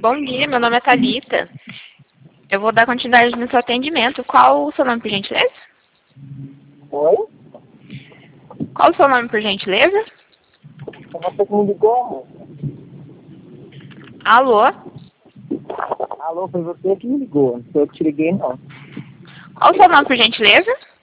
Bom dia, meu nome é Thalita. Eu vou dar continuidade no seu atendimento. Qual o seu nome, por gentileza? Oi? Qual o seu nome, por gentileza? É você que me ligou? Alô? Alô, foi você que me ligou. Não foi eu que te liguei, não. Qual o seu nome, por gentileza?